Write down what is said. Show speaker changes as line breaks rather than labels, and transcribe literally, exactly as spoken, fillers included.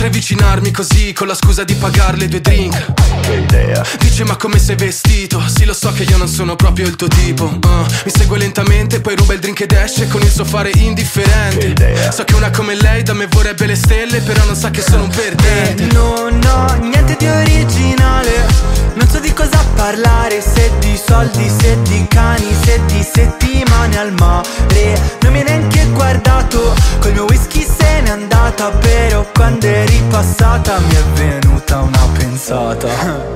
Potrei avvicinarmi così con la scusa di pagarle due drink.
Che idea.
Dice ma come sei vestito? Sì lo so che io non sono proprio il tuo tipo. uh, Mi segue lentamente, poi ruba il drink ed esce con il suo fare indifferente.
Che idea.
So che una come lei da me vorrebbe le stelle, però non sa che sono un perdente.
Eh, non ho niente di originale, non so di cosa parlare, se di soldi, se di cani, se di settimane al mare. Non mi hai neanche guardato, col mio whisky se n'è andata, però quando eri passata mi è venuta una pensata.